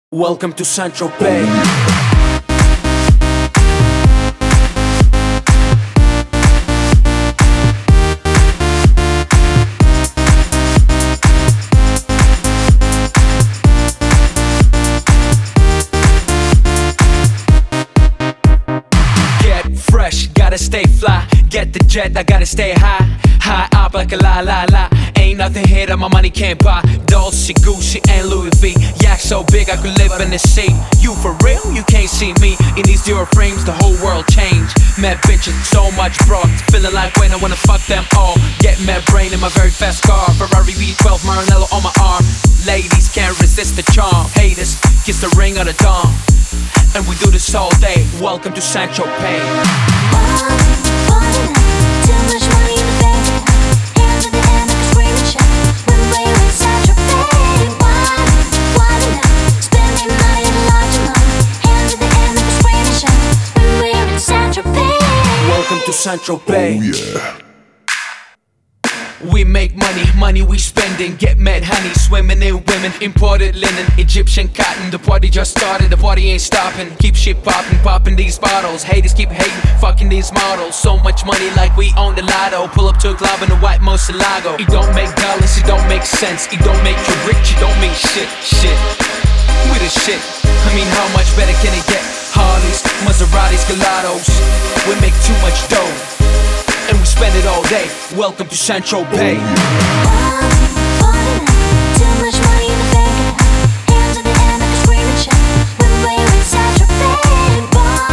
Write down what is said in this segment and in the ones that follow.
Welcome to Saint-Tropez. Get fresh, gotta stay fly. Get the jet, I gotta stay high. High up like a la la la. Ain't nothing here that my money can't buy. Dolce, Gucci, and Louis V. Yak so big I could live in the sea. You for real? You can't see me. In these zero frames, the whole world changed. Mad bitches, so much broad. Feeling like when I wanna fuck them all. Get mad brain in my very fast car. Ferrari V12, Maranello on my arm. Ladies can't resist the charm. Haters, kiss the ring of the dawn. And we do this all day. Welcome to Saint-Tropez. Too much money in the bank, hands at the end like a screaming shout. When we're in Saint-Tropez, why not? Spending money in a large amount, hands at the end like a screaming shout. When we're in Saint-Tropez. Welcome to Saint-Tropez. Oh yeah. We make money, money we spending. Get mad honey, swimming in women. Imported linen, Egyptian cotton. The party just started, the party ain't stopping. Keep shit popping, popping these bottles. Haters keep hating, fucking these models. So much money like we own the lotto. Pull up to a club in a white Murcielago. It don't make dollars, it don't make sense. It don't make you rich, it don't mean shit. We the shit, I mean how much better can it get? Harleys, Maseratis, Gelatos. We make too much dough and we spend it all day. Welcome to Saint-Tropez. Too much money in the bank, hands at the end like a screaming shout. When we're in Saint-Tropez,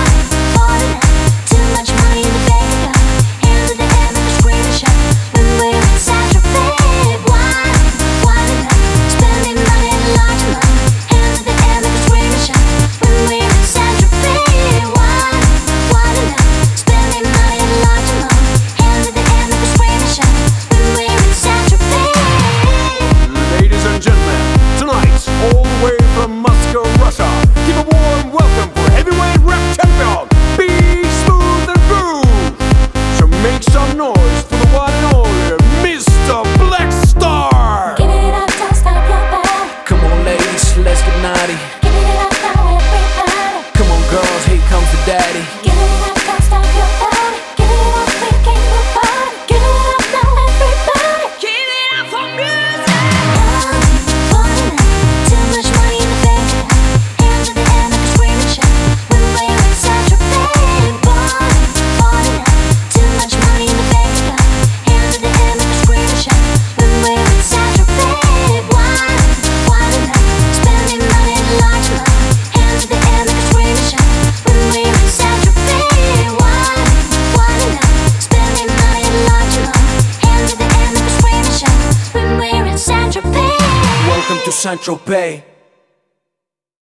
too much money in the bank, hands at the end like a screaming shout. When we're in Saint-Tropez, why not? Spending money in a large amount, hands at the end like a screaming shout. When we're in Saint-Tropez, why not? Spending money in a large amount, hands at the end like a screaming shout. When we're in Saint-Tropez. Ladies and gentlemen, tonight, all the way from Moscow, Russia, give a warm welcome for heavyweight rap champion, B-Smooth and Groove. So make some noise for the one and only Mr. Blackstar. Give it up, don't stop your body. Come on ladies, let's get naughty. Give it up now, everybody. Come on girls, here comes the daddy. Give it up, don't stop your body. Give it up, we can't nobody. Give it up now, everybody. Give it up for music. Too much money in the bank, hands at the end like a screaming shout. When we're in Saint-Tropez, too much money in the bank, hands at the end like a screaming shout. When we're in Saint-Tropez, why not? Spending money in a large amount, hands at the end like a screaming shout. When we're in Saint-Tropez, why not? Spending money in a large amount, hands at the end like a screaming shout. When we're in Saint-Tropez. Welcome to Saint-Tropez.